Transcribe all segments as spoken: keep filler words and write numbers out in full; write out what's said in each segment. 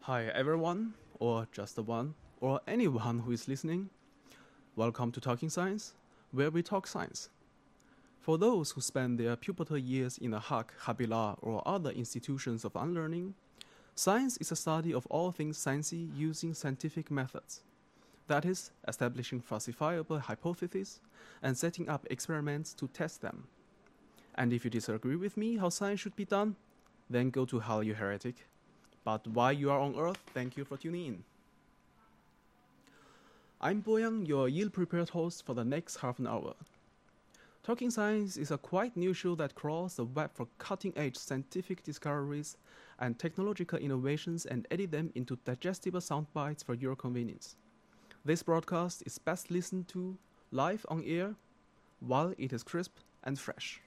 Hi everyone, or just the one, or anyone who is listening. Welcome to Talking Science, where we talk science. For those who spend their pubertal years in a Hak, Habila, or other institutions of unlearning, science is a study of all things sciencey using scientific methods. That is, establishing falsifiable hypotheses and setting up experiments to test them. And if you disagree with me how science should be done, then go to hell, you heretic. But while you are on Earth, thank you for tuning in. I'm Boyang, your ill-prepared host for the next half an hour. Talking Science is a quite new show that crawls the web for cutting-edge scientific discoveries and technological innovations and edit them into digestible sound bites for your convenience. This broadcast is best listened to live on air while it is crisp and fresh.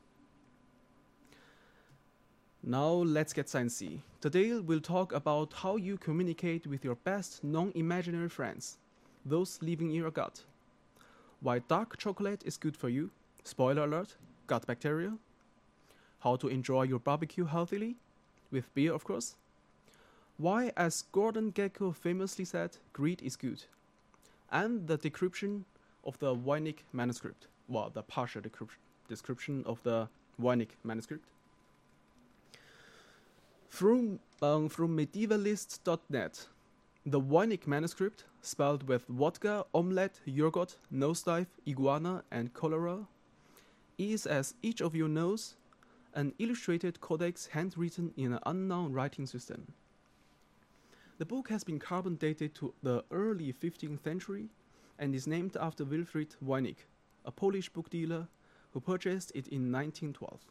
Now let's get sciencey. Today we'll talk about how you communicate with your best non-imaginary friends, those living in your gut. Why dark chocolate is good for you, spoiler alert, gut bacteria. How to enjoy your barbecue healthily, with beer of course. Why, as Gordon Gekko famously said, greed is good. And the decryption of the Voynich manuscript, well, the partial description of the Voynich manuscript. Through, um, through medievalist dot net, the Voynich manuscript, spelled with vodka, omelette, yogurt, nosedive, iguana, and cholera, is, as each of you knows, an illustrated codex handwritten in an unknown writing system. The book has been carbon dated to the early fifteenth century and is named after Wilfrid Voynich, a Polish book dealer who purchased it in nineteen twelve.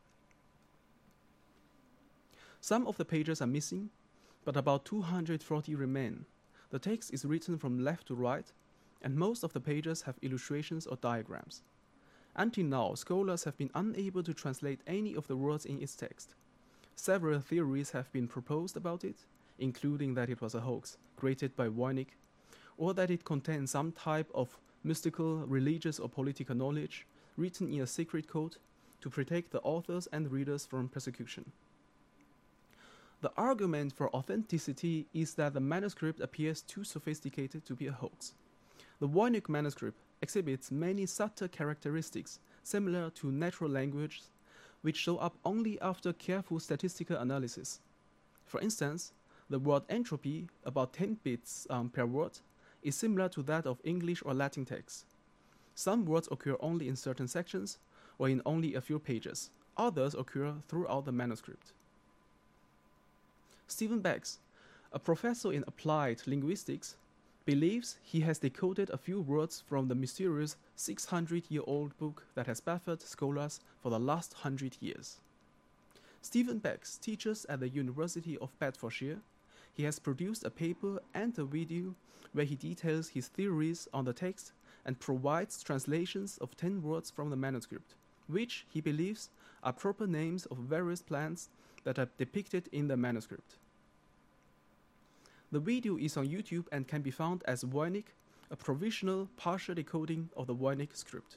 Some of the pages are missing, but about two hundred forty remain. The text is written from left to right, and most of the pages have illustrations or diagrams. Until now, scholars have been unable to translate any of the words in its text. Several theories have been proposed about it, including that it was a hoax created by Voynich, or that it contained some type of mystical, religious, or political knowledge written in a secret code to protect the authors and readers from persecution. The argument for authenticity is that the manuscript appears too sophisticated to be a hoax. The Voynich manuscript exhibits many subtle characteristics similar to natural language, which show up only after careful statistical analysis. For instance, the word entropy, about ten bits um, per word, is similar to that of English or Latin texts. Some words occur only in certain sections or in only a few pages. Others occur throughout the manuscript. Stephen Beggs, a professor in applied linguistics, believes he has decoded a few words from the mysterious six hundred year old book that has baffled scholars for the last hundred years. Stephen Beggs teaches at the University of Bedfordshire. He has produced a paper and a video where he details his theories on the text and provides translations of ten words from the manuscript, which he believes are proper names of various plants that are depicted in the manuscript. The video is on YouTube and can be found as Voynich, a provisional partial decoding of the Voynich script.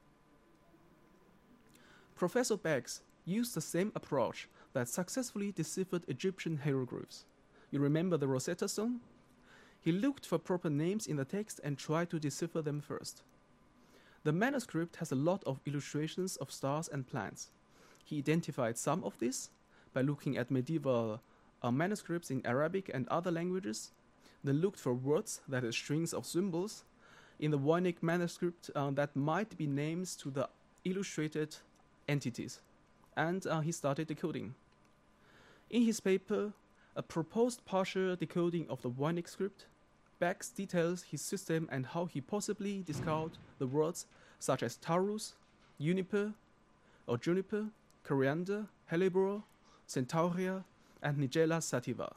Professor Beggs used the same approach that successfully deciphered Egyptian hieroglyphs. You remember the Rosetta Stone? He looked for proper names in the text and tried to decipher them first. The manuscript has a lot of illustrations of stars and plants. He identified some of this by looking at medieval uh, manuscripts in Arabic and other languages, then looked for words, that is strings of symbols, in the Voynich manuscript uh, that might be names to the illustrated entities, and uh, he started decoding. In his paper, A Proposed Partial Decoding of the Voynich Script, Beggs details his system and how he possibly discarded the words such as Taurus, Juniper, or Juniper, Coriander, Hellebore, Centaurea, and Nigella sativa.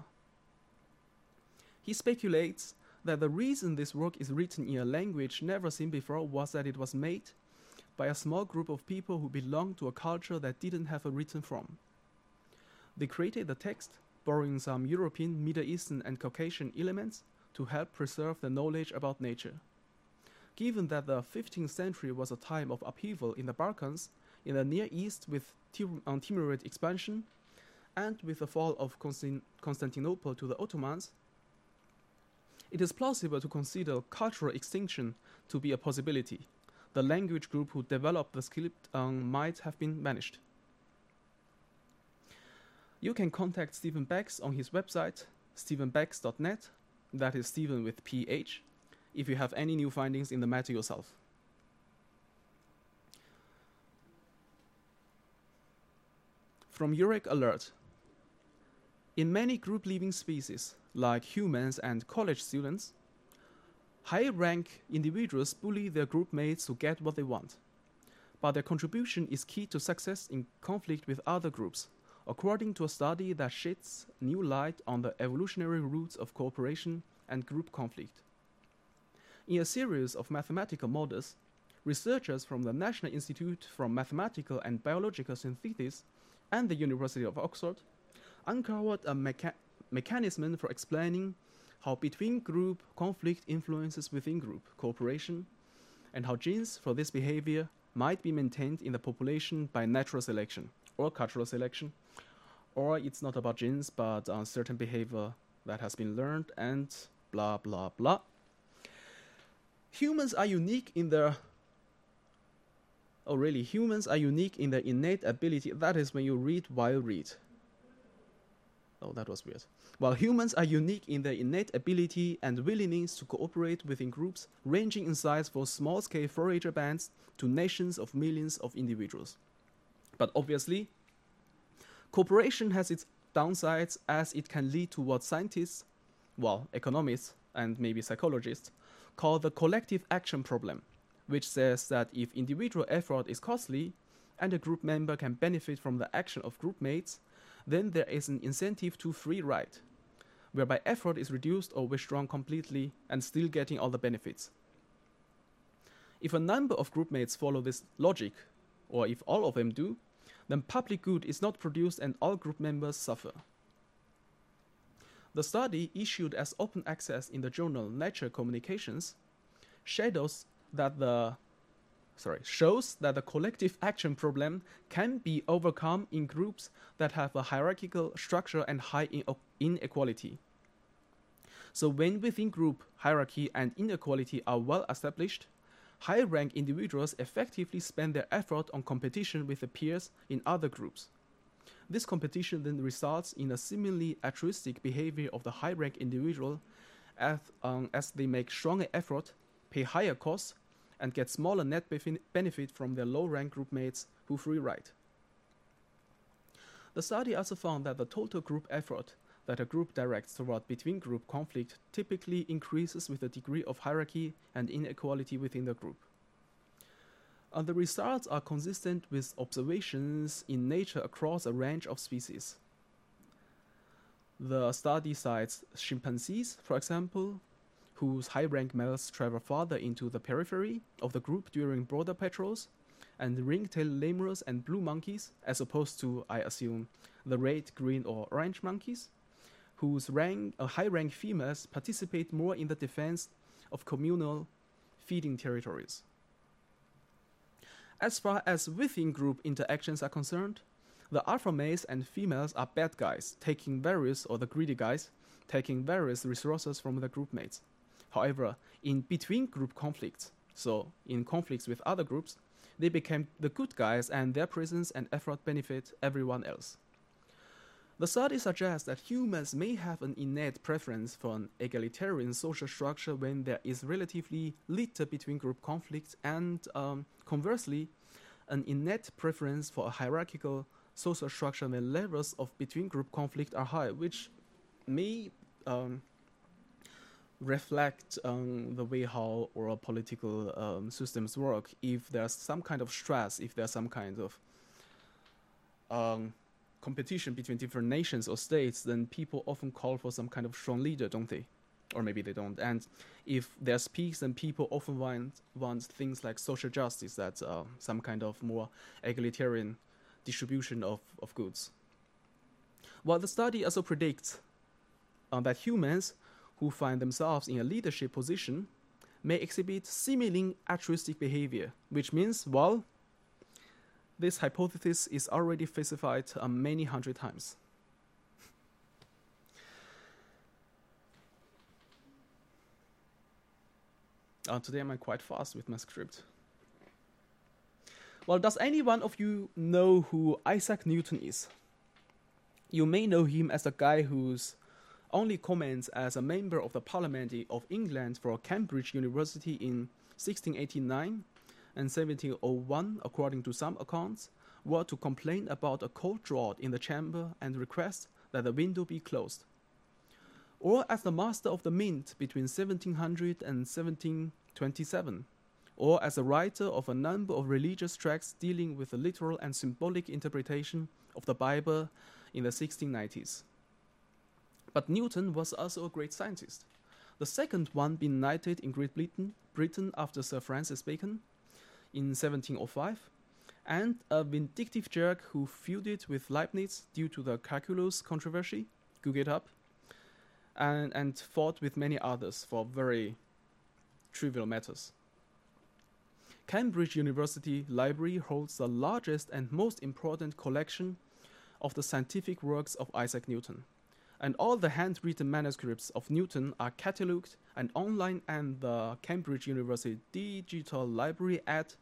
He speculates that the reason this work is written in a language never seen before was that it was made by a small group of people who belonged to a culture that didn't have a written form. They created the text, borrowing some European, Middle Eastern, and Caucasian elements to help preserve the knowledge about nature. Given that the fifteenth century was a time of upheaval in the Balkans, in the Near East with Tim- um, Timurid expansion, and with the fall of Constant- Constantinople to the Ottomans, it is plausible to consider cultural extinction to be a possibility. The language group who developed the script um, might have been vanished. You can contact Stephen Becks on his website, stephen becks dot net, that is Stephen with P H, if you have any new findings in the matter yourself. From Urec Alert. In many group-living species, like humans and college students, high-rank individuals bully their group mates to get what they want, but their contribution is key to success in conflict with other groups, according to a study that sheds new light on the evolutionary roots of cooperation and group conflict. In a series of mathematical models, researchers from the National Institute for Mathematical and Biological Synthesis and the University of Oxford uncovered a mecha- mechanism for explaining how between-group conflict influences within-group cooperation, and how genes for this behavior might be maintained in the population by natural selection or cultural selection, or it's not about genes, but uh, certain behavior that has been learned, and blah, blah, blah. Humans are unique in their... Oh, really? Humans are unique in their innate ability. That is when you read while read. Oh, that was weird. While humans are unique in their innate ability and willingness to cooperate within groups, ranging in size from small-scale forager bands to nations of millions of individuals. But obviously, cooperation has its downsides, as it can lead to what scientists, well, economists and maybe psychologists, call the collective action problem, which says that if individual effort is costly and a group member can benefit from the action of group mates, then there is an incentive to free ride, whereby effort is reduced or withdrawn completely and still getting all the benefits. If a number of group mates follow this logic, or if all of them do, then public good is not produced and all group members suffer. The study, issued as open access in the journal Nature Communications, shadows that the sorry, shows that the collective action problem can be overcome in groups that have a hierarchical structure and high in- inequality. So when within group hierarchy and inequality are well established, high-rank individuals effectively spend their effort on competition with their peers in other groups. This competition then results in a seemingly altruistic behavior of the high-rank individual as, um, as they make stronger effort, pay higher costs, and get smaller net bef- benefit from their low-rank group mates who free ride. The study also found that the total group effort that a group directs toward between-group conflict typically increases with the degree of hierarchy and inequality within the group. And the results are consistent with observations in nature across a range of species. The study cites chimpanzees, for example, whose high-rank males travel farther into the periphery of the group during border patrols, and ring-tailed lemurs and blue monkeys, as opposed to, I assume, the red, green, or orange monkeys, whose rank, uh, high-rank females participate more in the defense of communal feeding territories. As far as within-group interactions are concerned, the alpha males and females are bad guys, taking various, or the greedy guys, taking various resources from their group mates. However, in between-group conflicts, so in conflicts with other groups, they became the good guys and their presence and effort benefit everyone else. The study suggests that humans may have an innate preference for an egalitarian social structure when there is relatively little between-group conflict, and um, conversely, an innate preference for a hierarchical social structure when levels of between-group conflict are high, which may um, reflect on the way how our political um, systems work. If there's some kind of stress, if there's some kind of um, competition between different nations or states, then people often call for some kind of strong leader, don't they? Or maybe they don't. And if there's peace, then people often want, want things like social justice, that's uh, some kind of more egalitarian distribution of, of goods. While the study also predicts uh, that humans who find themselves in a leadership position may exhibit seemingly altruistic behavior, which means, well, this hypothesis is already falsified uh, many hundred times. Uh, today I'm quite fast with my script. Well, does any one of you know who Isaac Newton is? You may know him as the guy whose only comments as a member of the Parliament of England for Cambridge University in sixteen eighty-nine and seventeen oh one, according to some accounts, were to complain about a cold draught in the chamber and request that the window be closed. Or as the Master of the Mint between seventeen hundred and seventeen twenty-seven, or as a writer of a number of religious tracts dealing with the literal and symbolic interpretation of the Bible in the sixteen nineties. But Newton was also a great scientist, the second one being knighted in Great Britain, Britain after Sir Francis Bacon in seventeen oh five, and a vindictive jerk who feuded with Leibniz due to the calculus controversy, Google it up, and, and fought with many others for very trivial matters. Cambridge University Library holds the largest and most important collection of the scientific works of Isaac Newton, and all the handwritten manuscripts of Newton are catalogued and online at the Cambridge University Digital Library at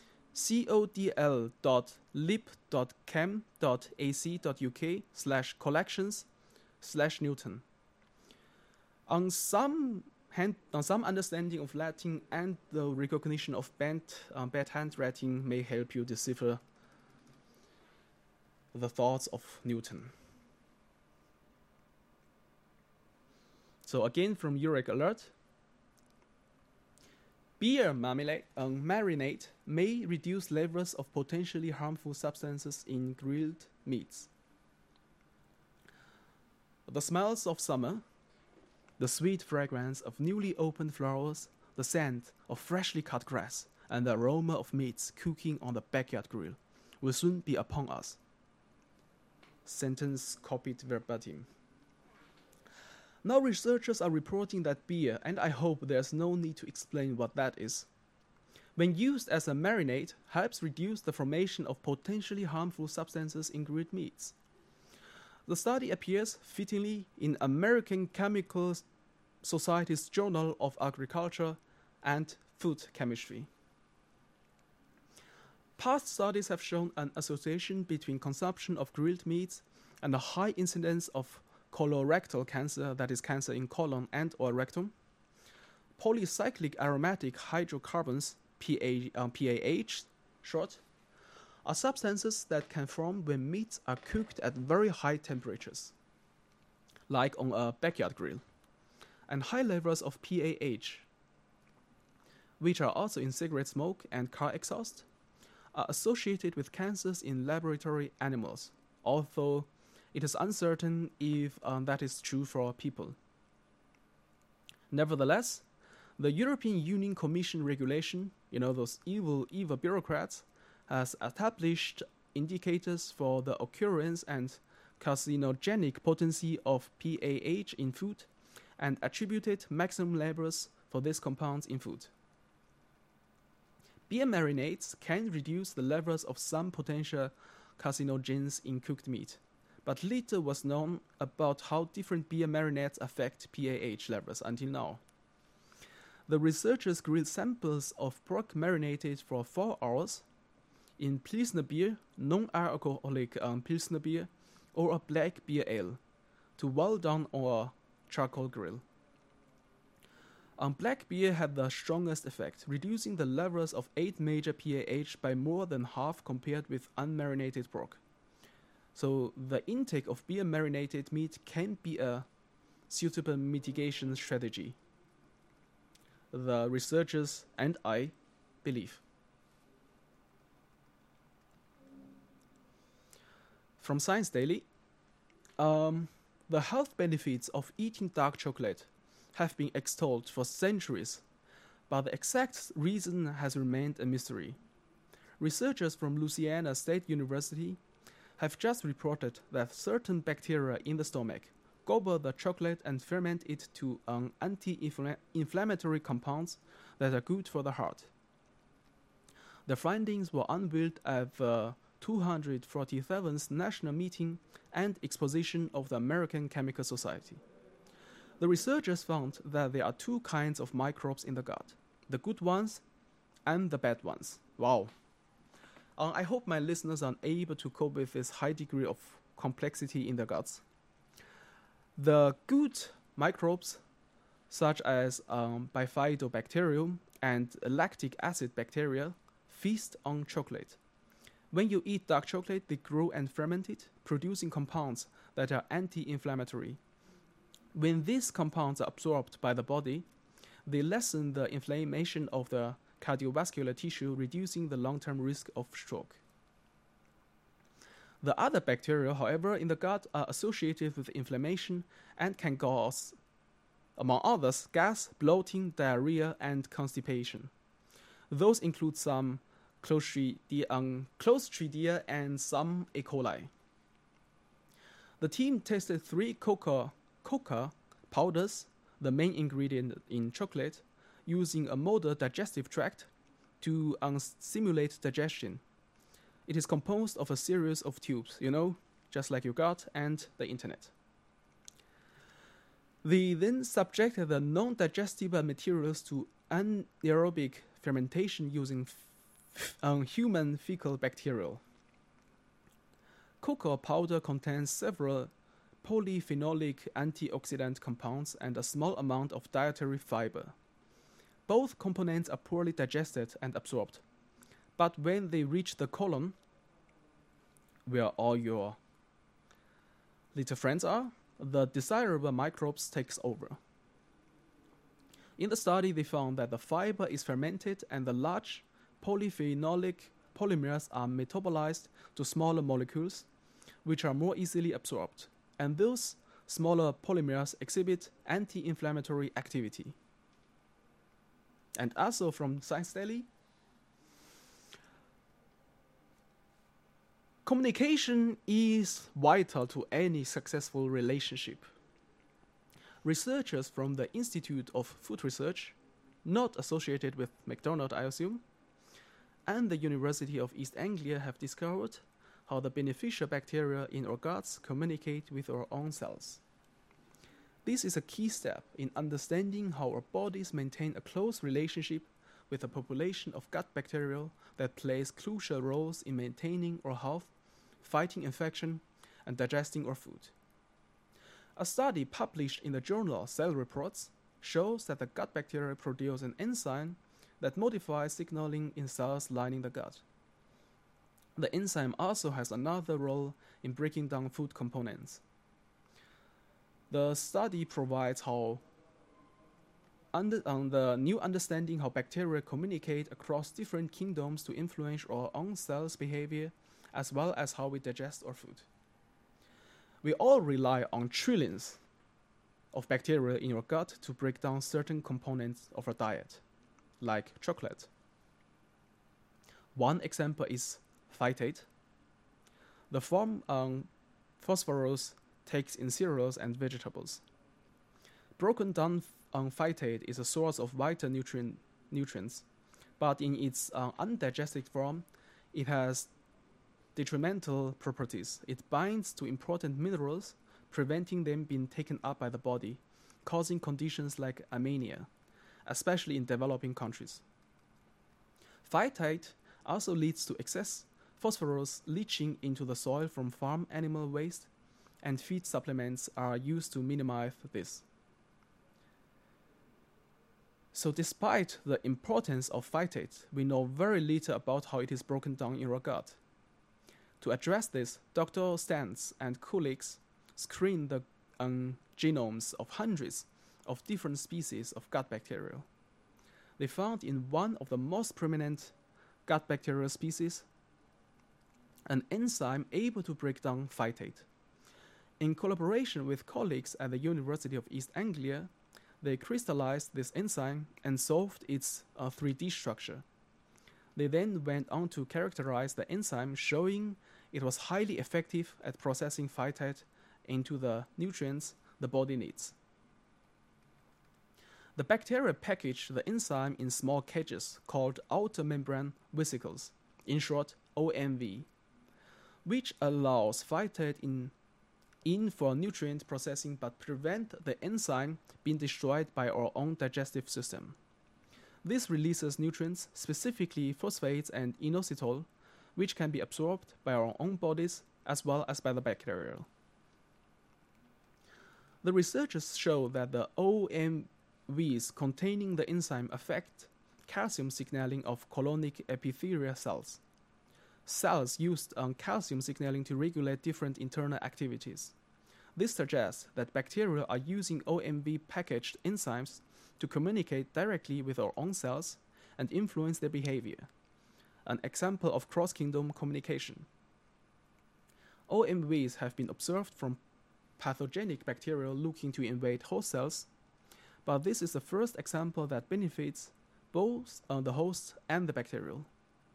codl.lib.cam.ac.uk slash collections slash Newton. On some hand, on some understanding of Latin and the recognition of bad, uh, bad handwriting may help you decipher the thoughts of Newton. So again from Eureka Alert, beer marmalade, um, marinade may reduce levels of potentially harmful substances in grilled meats. The smells of summer, the sweet fragrance of newly opened flowers, the scent of freshly cut grass, and the aroma of meats cooking on the backyard grill will soon be upon us. Sentence copied verbatim. Now researchers are reporting that beer, and I hope there's no need to explain what that is, when used as a marinade, helps reduce the formation of potentially harmful substances in grilled meats. The study appears fittingly in American Chemical Society's Journal of Agriculture and Food Chemistry. Past studies have shown an association between consumption of grilled meats and a high incidence of colorectal cancer, that is cancer in colon and or rectum. Polycyclic aromatic hydrocarbons, P A, uh, P A H short, are substances that can form when meats are cooked at very high temperatures, like on a backyard grill. And high levels of P A H, which are also in cigarette smoke and car exhaust, are associated with cancers in laboratory animals, although it is uncertain if um, that is true for people. Nevertheless, the European Union Commission regulation, you know, those evil, evil bureaucrats, has established indicators for the occurrence and carcinogenic potency of P A H in food and attributed maximum levels for these compounds in food. Beer marinades can reduce the levels of some potential carcinogens in cooked meat, but little was known about how different beer marinades affect P A H levels until now. The researchers grilled samples of pork marinated for four hours in Pilsner beer, non-alcoholic um, Pilsner beer, or a black beer ale, to well done on a charcoal grill. Um, black beer had the strongest effect, reducing the levels of eight major P A H by more than half compared with unmarinated pork. So the intake of beer marinated meat can be a suitable mitigation strategy, the researchers and I believe. From Science Daily, um, the health benefits of eating dark chocolate have been extolled for centuries, but the exact reason has remained a mystery. Researchers from Louisiana State University have just reported that certain bacteria in the stomach gobble the chocolate and ferment it to um, anti-inflammatory compounds that are good for the heart. The findings were unveiled at the two hundred forty-seventh National Meeting and Exposition of the American Chemical Society. The researchers found that there are two kinds of microbes in the gut, the good ones and the bad ones. Wow. Uh, I hope my listeners are able to cope with this high degree of complexity in their guts. The good microbes, such as um, bifidobacterium and lactic acid bacteria, feast on chocolate. When you eat dark chocolate, they grow and ferment it, producing compounds that are anti-inflammatory. When these compounds are absorbed by the body, they lessen the inflammation of the cardiovascular tissue, reducing the long-term risk of stroke. The other bacteria, however, in the gut are associated with inflammation and can cause, among others, gas, bloating, diarrhea, and constipation. Those include some Clostridia, um, Clostridia and some E. coli. The team tested three cocoa, cocoa powders, the main ingredient in chocolate, using a model digestive tract to um, simulate digestion. It is composed of a series of tubes, you know, just like your gut and the internet. They then subjected the non-digestible materials to anaerobic fermentation using f- um, human fecal bacteria. Cocoa powder contains several polyphenolic antioxidant compounds and a small amount of dietary fiber. Both components are poorly digested and absorbed, but when they reach the colon, where all your little friends are, the desirable microbes takes over. In the study, they found that the fiber is fermented and the large polyphenolic polymers are metabolized to smaller molecules, which are more easily absorbed, and those smaller polymers exhibit anti-inflammatory activity. And also from Science Daily, communication is vital to any successful relationship. Researchers from the Institute of Food Research, not associated with McDonald's, I assume, and the University of East Anglia have discovered how the beneficial bacteria in our guts communicate with our own cells. This is a key step in understanding how our bodies maintain a close relationship with a population of gut bacteria that plays crucial roles in maintaining our health, fighting infection, and digesting our food. A study published in the journal Cell Reports shows that the gut bacteria produce an enzyme that modifies signaling in cells lining the gut. The enzyme also has another role in breaking down food components. The study provides how under, um, the new understanding how bacteria communicate across different kingdoms to influence our own cells' behavior, as well as how we digest our food. We all rely on trillions of bacteria in our gut to break down certain components of our diet, like chocolate. One example is phytate, the form um, phosphorus takes in cereals and vegetables. Broken down um, phytate is a source of vital nutrient, nutrients, but in its uh, undigested form, it has detrimental properties. It binds to important minerals, preventing them being taken up by the body, causing conditions like anemia, especially in developing countries. Phytate also leads to excess phosphorus leaching into the soil from farm animal waste, and feed supplements are used to minimize this. So despite the importance of phytate, we know very little about how it is broken down in our gut. To address this, Doctor Stantz and colleagues screened the um, genomes of hundreds of different species of gut bacteria. They found in one of the most prominent gut bacterial species an enzyme able to break down phytate. In collaboration with colleagues at the University of East Anglia, they crystallized this enzyme and solved its uh, three D structure. They then went on to characterize the enzyme, showing it was highly effective at processing phytate into the nutrients the body needs. The bacteria package the enzyme in small cages called outer membrane vesicles, in short O M V, which allows phytate in in for nutrient processing but prevent the enzyme being destroyed by our own digestive system. This releases nutrients, specifically phosphates and inositol, which can be absorbed by our own bodies as well as by the bacteria. The researchers show that the O M Vs containing the enzyme affect calcium signaling of colonic epithelial cells, cells used on calcium signaling to regulate different internal activities. This suggests that bacteria are using O M V-packaged enzymes to communicate directly with our own cells and influence their behavior, an example of cross-kingdom communication. O M Vs have been observed from pathogenic bacteria looking to invade host cells, but this is the first example that benefits both uh, the host and the bacterial.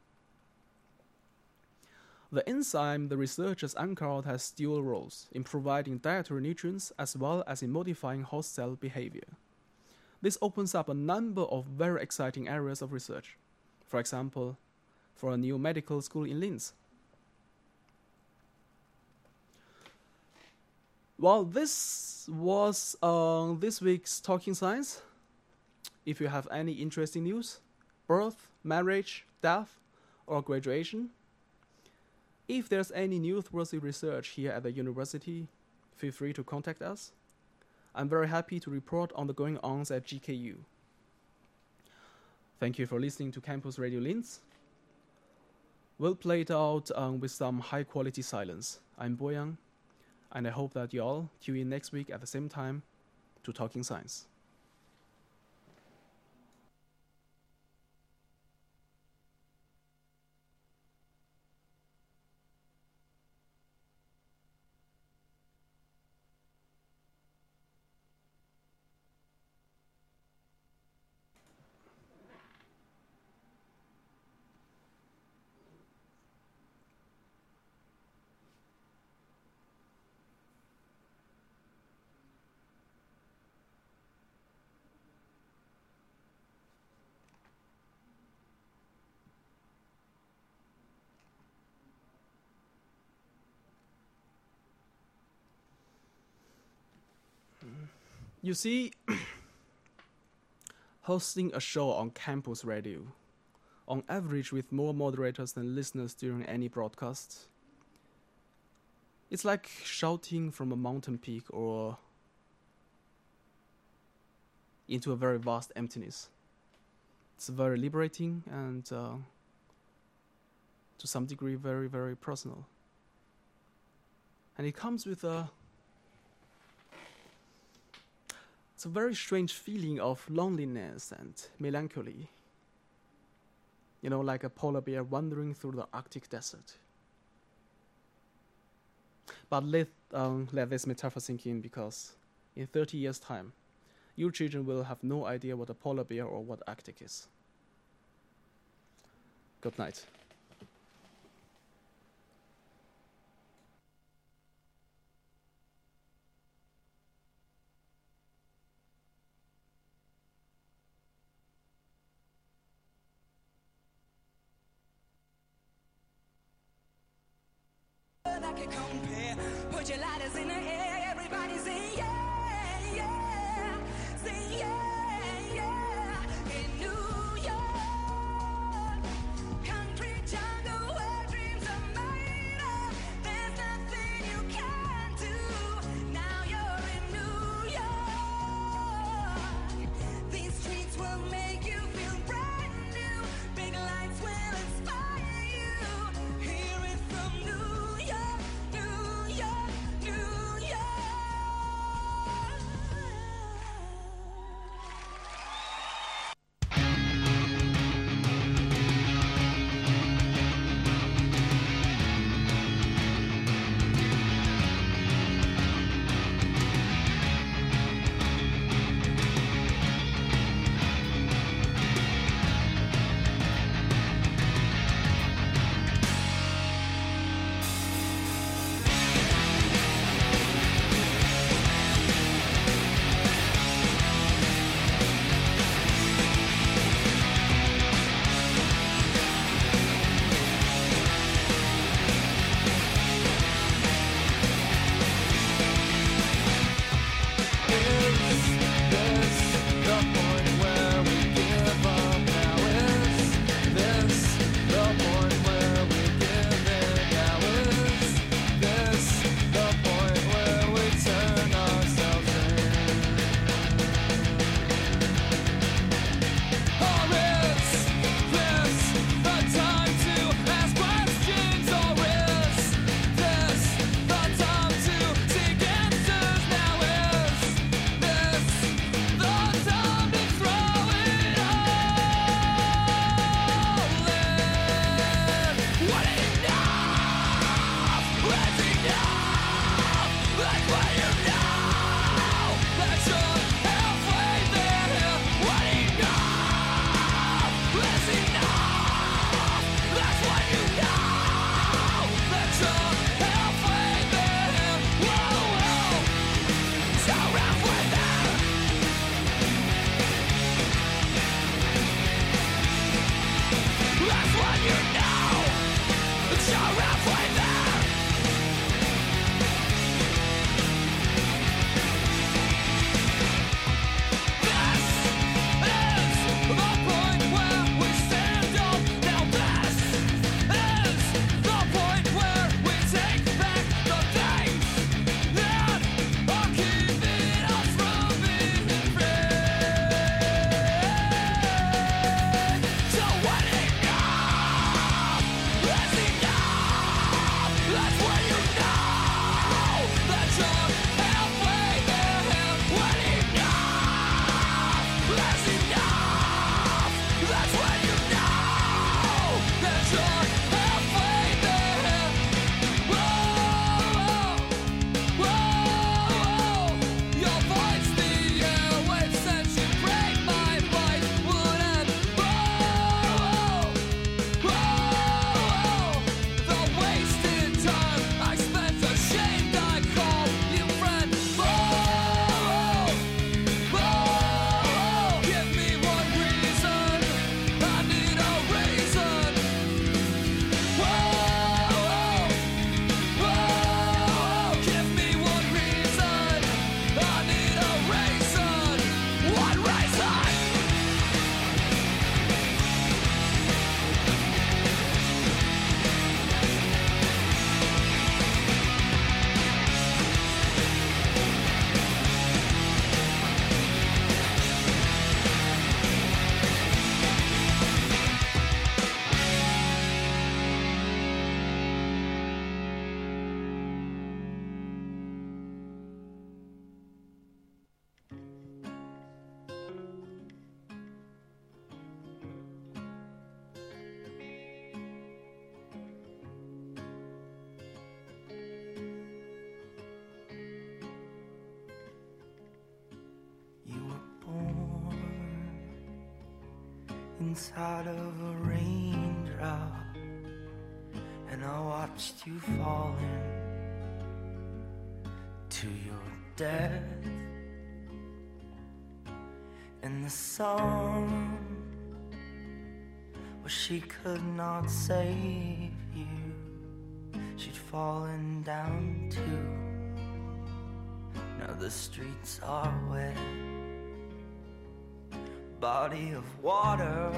The enzyme the researchers uncovered has dual roles in providing dietary nutrients as well as in modifying host cell behavior. This opens up a number of very exciting areas of research, for example, for a new medical school in Linz. Well, this was uh, this week's Talking Science. If you have any interesting news, birth, marriage, death, or graduation, if there's any newsworthy research here at the university, feel free to contact us. I'm very happy to report on the going-ons at G K U. Thank you for listening to Campus Radio Linz. We'll play it out um, with some high-quality silence. I'm Boyang, and I hope that you all tune in next week at the same time to Talking Science. You see, hosting a show on campus radio, on average with more moderators than listeners during any broadcast, it's like shouting from a mountain peak or into a very vast emptiness. It's very liberating and uh, to some degree very, very personal. And it comes with a It's a very strange feeling of loneliness and melancholy. You know, like a polar bear wandering through the Arctic desert. But let, um, let this metaphor sink in, because in thirty years' time, your children will have no idea what a polar bear or what Arctic is. Good night. That could compare. Put your lighters in the air, everybody say yeah, yeah, say yeah, yeah. In New York, concrete jungle where dreams are made of. There's nothing you can't do. Now you're in New York. These streets will make you feel brand new. Big lights will inspire you. Hear it from New York. New York, New York. inside of a raindrop, and I watched you falling to your death. And the sun, well, she could not save you. She'd fallen down too. Now the streets are wet, body of water,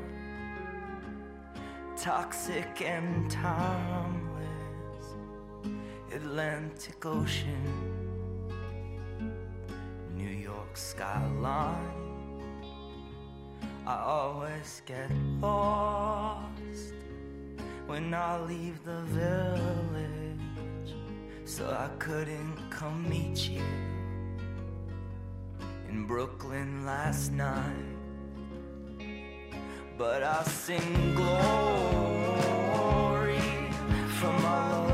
toxic and timeless, Atlantic Ocean, New York skyline. I always get lost when I leave the village, so I couldn't come meet you in Brooklyn last night. But I sing glory from my